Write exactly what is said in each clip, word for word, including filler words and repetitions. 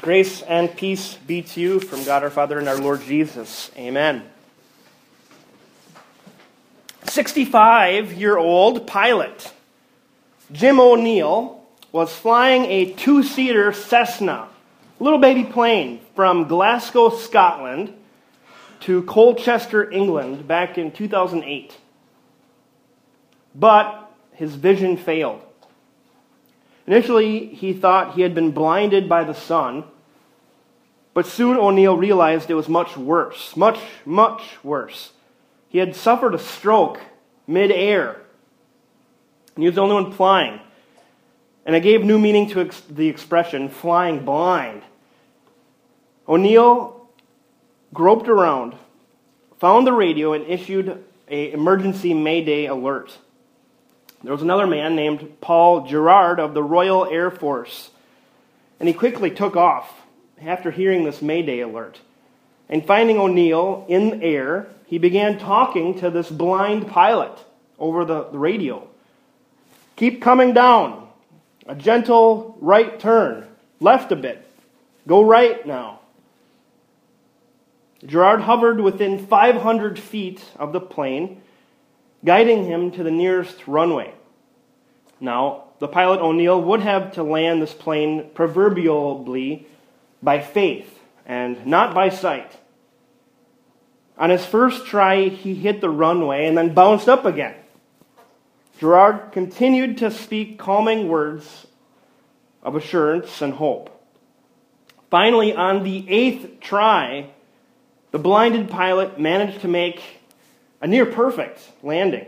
Grace and peace be to you from God our Father and our Lord Jesus. Amen. sixty-five-year-old pilot Jim O'Neill was flying a two-seater Cessna, little baby plane, from Glasgow, Scotland to Colchester, England back in two thousand eight. But his vision failed. Initially, he thought he had been blinded by the sun, but soon O'Neill realized it was much worse, much, much worse. He had suffered a stroke mid-air, and he was the only one flying. And it gave new meaning to ex- the expression, flying blind. O'Neill groped around, found the radio, and issued an emergency Mayday alert. There was another man named Paul Gerard of the Royal Air Force, and he quickly took off after hearing this Mayday alert. And finding O'Neill in the air, he began talking to this blind pilot over the, the radio. Keep coming down. A gentle right turn. Left a bit. Go right now. Gerard hovered within five hundred feet of the plane, guiding him to the nearest runway. Now, the pilot O'Neill would have to land this plane proverbially by faith and not by sight. On his first try, he hit the runway and then bounced up again. Gerard continued to speak calming words of assurance and hope. Finally, on the eighth try, the blinded pilot managed to make a near-perfect landing.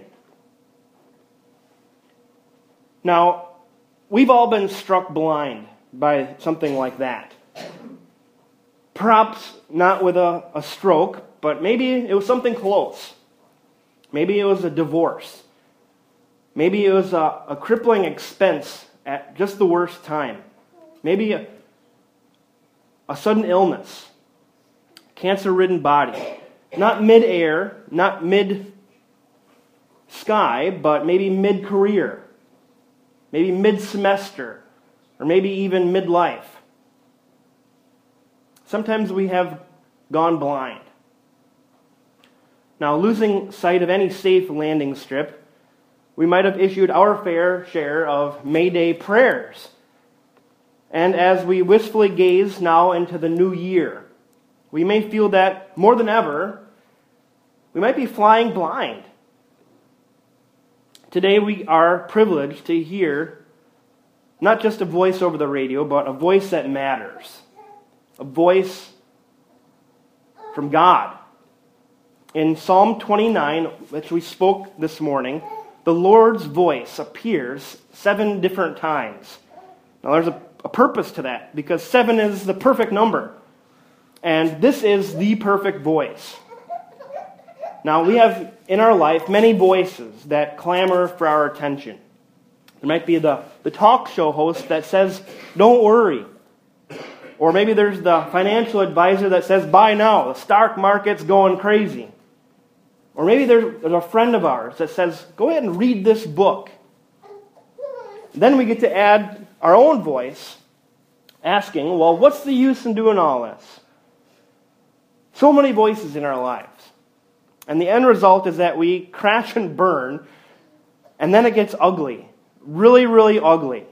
Now, we've all been struck blind by something like that. Perhaps not with a, a stroke, but maybe it was something close. Maybe it was a divorce. Maybe it was a, a crippling expense at just the worst time. Maybe a, a sudden illness. Cancer-ridden body. Not mid-air, not mid-sky, but maybe mid-career. Maybe mid-semester. Or maybe even mid-life. Sometimes we have gone blind. Now, losing sight of any safe landing strip, we might have issued our fair share of Mayday prayers. And as we wistfully gaze now into the new year, we may feel that, more than ever, we might be flying blind. Today we are privileged to hear not just a voice over the radio, but a voice that matters. A voice from God. In Psalm twenty-nine, which we spoke this morning, the Lord's voice appears seven different times. Now there's a, a purpose to that, because seven is the perfect number. And this is the perfect voice. Now we have in our life many voices that clamor for our attention. There might be the, the talk show host that says, don't worry. Or maybe there's the financial advisor that says, buy now, the stock market's going crazy. Or maybe there's, there's a friend of ours that says, go ahead and read this book. Then we get to add our own voice, asking, well, what's the use in doing all this? So many voices in our lives. And the end result is that we crash and burn, and then it gets ugly. Really, really ugly.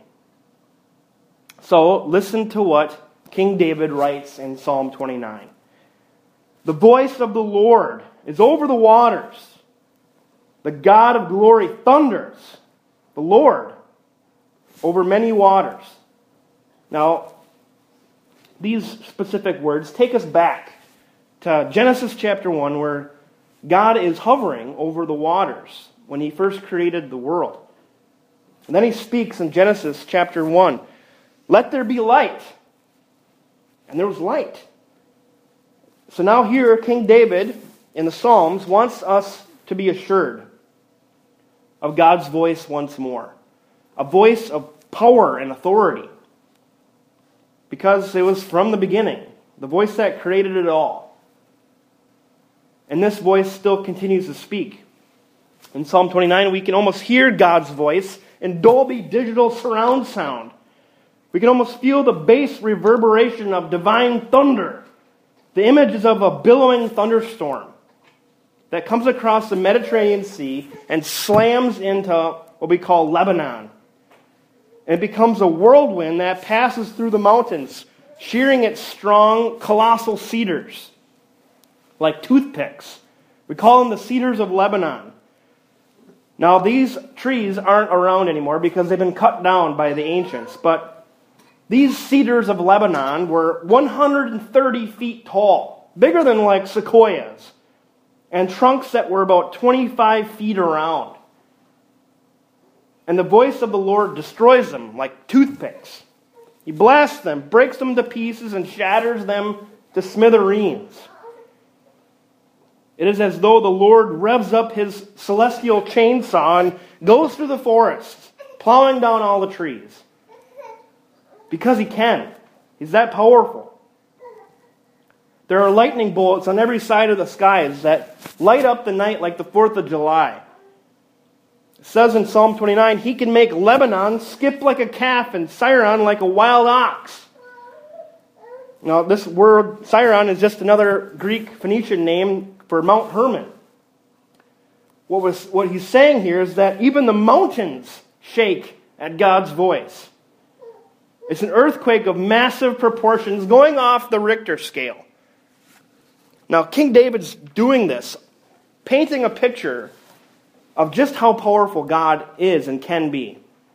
So listen to what King David writes in Psalm twenty-nine. The voice of the Lord is over the waters. The God of glory thunders. The Lord over many waters. Now, these specific words take us back to Genesis chapter one, where God is hovering over the waters when He first created the world. And then He speaks in Genesis chapter one, let there be light. And there was light. So now here, King David in the Psalms wants us to be assured of God's voice once more. A voice of power and authority. Because it was from the beginning. The voice that created it all. And this voice still continues to speak. In Psalm twenty-nine, we can almost hear God's voice in Dolby Digital surround sound. We can almost feel the bass reverberation of divine thunder. The image is of a billowing thunderstorm that comes across the Mediterranean Sea and slams into what we call Lebanon. And it becomes a whirlwind that passes through the mountains, shearing its strong, colossal cedars like toothpicks. We call them the cedars of Lebanon. Now, these trees aren't around anymore because they've been cut down by the ancients, but these cedars of Lebanon were one hundred thirty feet tall, bigger than like sequoias, and trunks that were about twenty-five feet around. And the voice of the Lord destroys them like toothpicks. He blasts them, breaks them to pieces, and shatters them to smithereens. It is as though the Lord revs up his celestial chainsaw and goes through the forests, plowing down all the trees. Because he can. He's that powerful. There are lightning bolts on every side of the skies that light up the night like the fourth of July. It says in Psalm twenty-nine, he can make Lebanon skip like a calf and Sirion like a wild ox. Now, this word, Sirion, is just another Greek Phoenician name for Mount Hermon. What, was, what he's saying here is that even the mountains shake at God's voice. It's an earthquake of massive proportions going off the Richter scale. Now, King David's doing this, painting a picture of just how powerful God is and can be.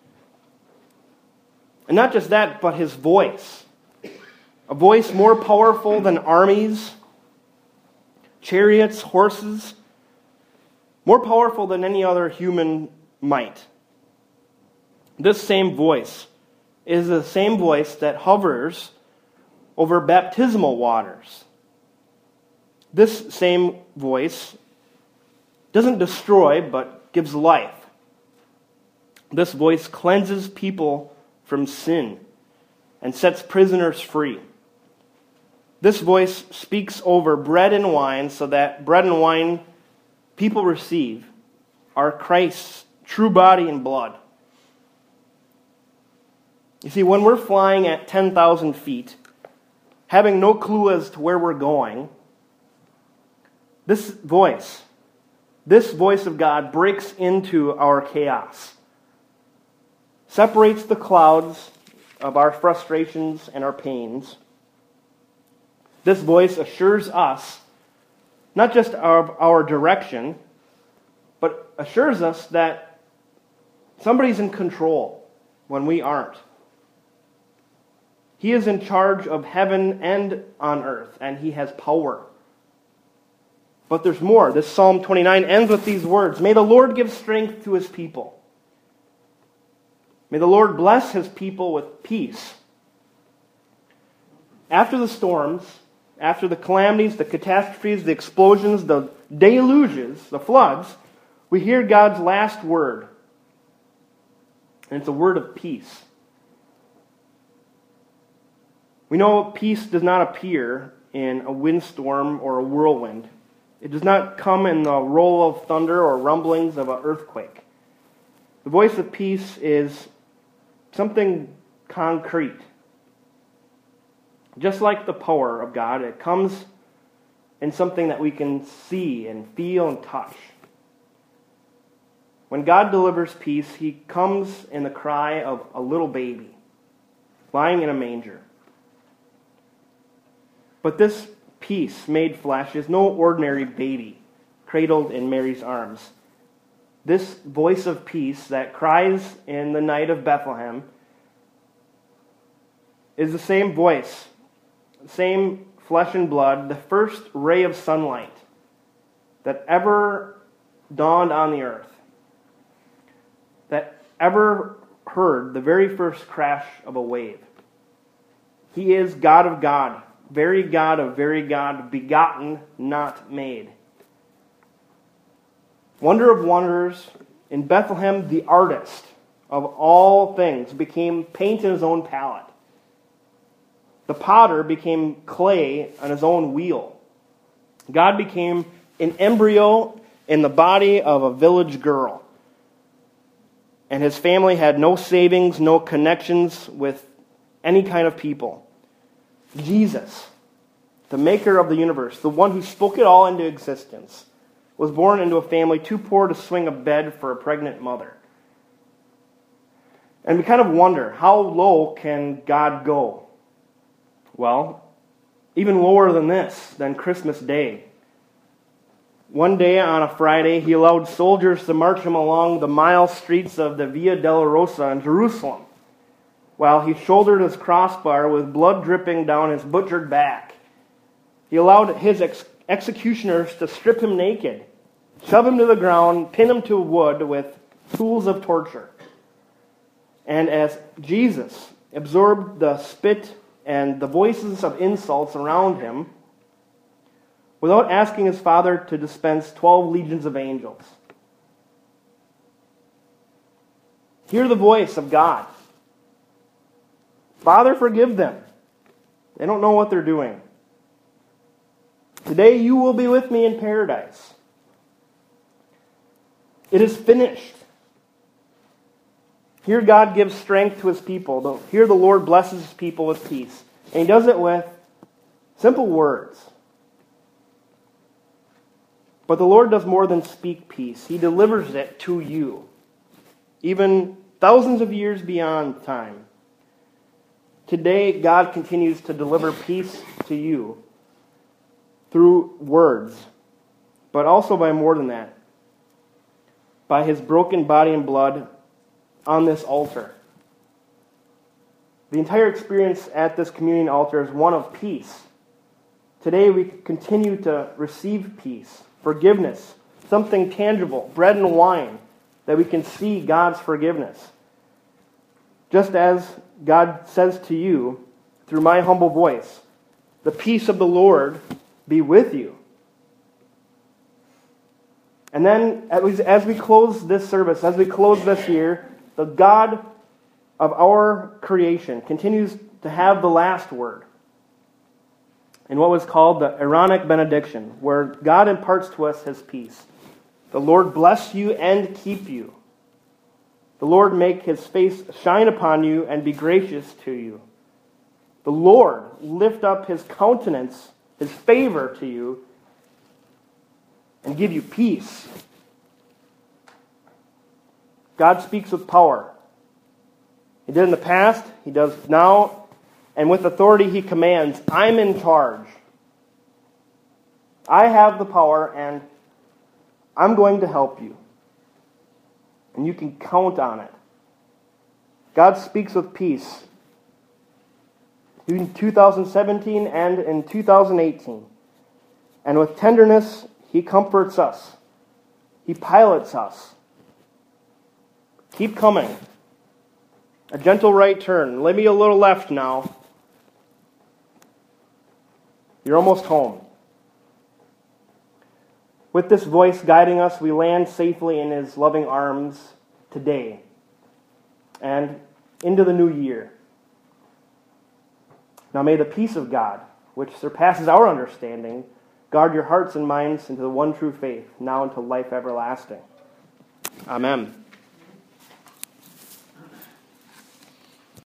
And not just that, but his voice. A voice more powerful than armies, chariots, horses, more powerful than any other human might. This same voice is the same voice that hovers over baptismal waters. This same voice doesn't destroy, but gives life. This voice cleanses people from sin and sets prisoners free. This voice speaks over bread and wine so that bread and wine people receive are Christ's true body and blood. You see, when we're flying at ten thousand feet, having no clue as to where we're going, this voice, this voice of God breaks into our chaos, separates the clouds of our frustrations and our pains. This voice assures us not just of our direction, but assures us that somebody's in control when we aren't. He is in charge of heaven and on earth, and he has power. But there's more. This Psalm twenty-nine ends with these words, "May the Lord give strength to his people. May the Lord bless his people with peace." After the storms, after the calamities, the catastrophes, the explosions, the deluges, the floods, we hear God's last word. And it's a word of peace. We know peace does not appear in a windstorm or a whirlwind. It does not come in the roll of thunder or rumblings of an earthquake. The voice of peace is something concrete. Just like the power of God, it comes in something that we can see and feel and touch. When God delivers peace, he comes in the cry of a little baby lying in a manger. But this peace made flesh is no ordinary baby cradled in Mary's arms. This voice of peace that cries in the night of Bethlehem is the same voice, same flesh and blood, the first ray of sunlight that ever dawned on the earth, that ever heard the very first crash of a wave. He is God of God, very God of very God, begotten, not made. Wonder of wonders, in Bethlehem, the artist of all things became paint in his own palette. The potter became clay on his own wheel. God became an embryo in the body of a village girl. And his family had no savings, no connections with any kind of people. Jesus, the maker of the universe, the one who spoke it all into existence, was born into a family too poor to swing a bed for a pregnant mother. And we kind of wonder, how low can God go? Well, even lower than this, than Christmas Day. One day on a Friday, he allowed soldiers to march him along the mile streets of the Via Dolorosa in Jerusalem, while he shouldered his crossbar with blood dripping down his butchered back. He allowed his ex- executioners to strip him naked, shove him to the ground, pin him to wood with tools of torture. And as Jesus absorbed the spit and the voices of insults around him, without asking his Father to dispense twelve legions of angels, hear the voice of God. Father, forgive them. They don't know what they're doing. Today you will be with me in paradise. It is finished. Here God gives strength to his people. Here the Lord blesses his people with peace. And he does it with simple words. But the Lord does more than speak peace. He delivers it to you, even thousands of years beyond time. Today, God continues to deliver peace to you through words, but also by more than that, by his broken body and blood on this altar. The entire experience at this communion altar is one of peace. Today, we continue to receive peace, forgiveness, something tangible, bread and wine, that we can see God's forgiveness. Just as God says to you through my humble voice, the peace of the Lord be with you. And then as we close this service, as we close this year, the God of our creation continues to have the last word in what was called the Aaronic benediction, where God imparts to us his peace. The Lord bless you and keep you. The Lord make his face shine upon you and be gracious to you. The Lord lift up his countenance, his favor to you, and give you peace. God speaks with power. He did in the past, he does now, and with authority he commands, I'm in charge. I have the power, and I'm going to help you. And you can count on it. God speaks with peace in two thousand seventeen and in two thousand eighteen. And with tenderness, he comforts us. He pilots us. Keep coming. A gentle right turn. Maybe a little left now. You're almost home. With this voice guiding us, we land safely in his loving arms today and into the new year. Now may the peace of God, which surpasses our understanding, guard your hearts and minds into the one true faith, now unto life everlasting. Amen.